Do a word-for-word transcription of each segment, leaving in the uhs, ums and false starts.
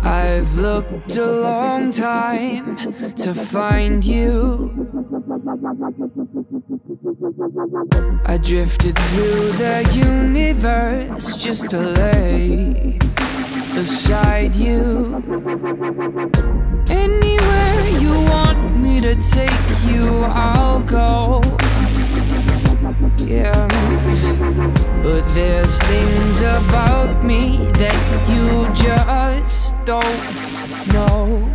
I've looked a long time to find you. I drifted through the universe just to lay beside you. Anywhere you want me to take you, I'll go. Yeah, but there's things about me that you just don't know.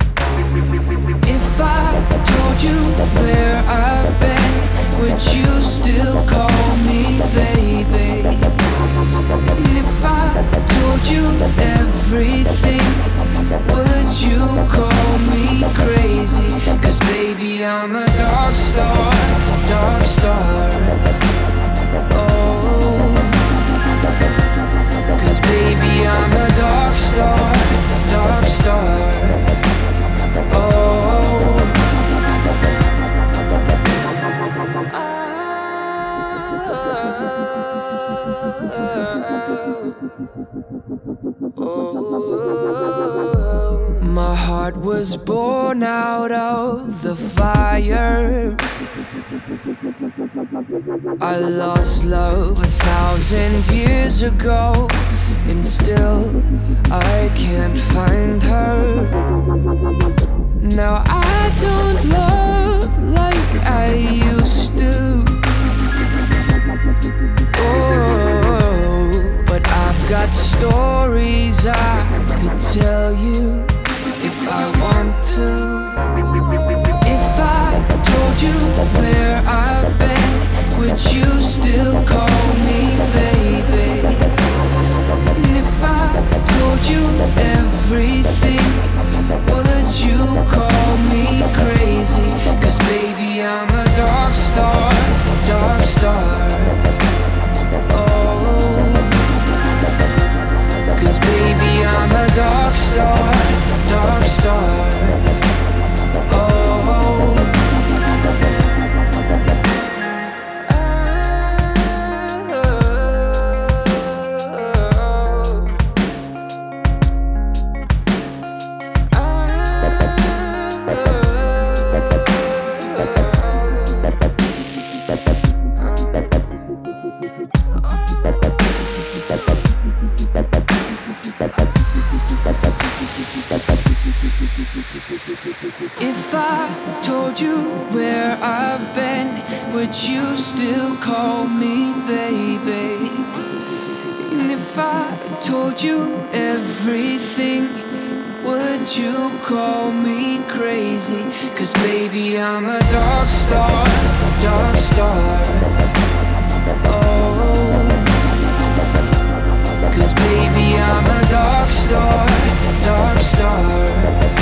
If I told you where I've been, would you still call me baby? And if I told you everything, would you call me crazy? 'Cause baby, I'm a dark star, dark star. Oh, 'cause baby, I'm a dark star, dark star. Oh, my heart was born out of the fire. I lost love a thousand years ago, and still I can't find her. Now I don't love like I used to. Oh, but I've got stories I could tell you if I want to. If I told you where I've been, would you still call me baby? And if I told you everything, would you call me crazy? 'Cause baby, I'm a dark star, dark star. Oh, 'cause baby, I'm a dark star, dark star. Oh, if I told you where I've been, would you still call me baby? And if I told you everything, would you call me crazy? 'Cause baby, I'm a dark star, dark star. Oh, 'cause baby, I'm a dark star, dark star.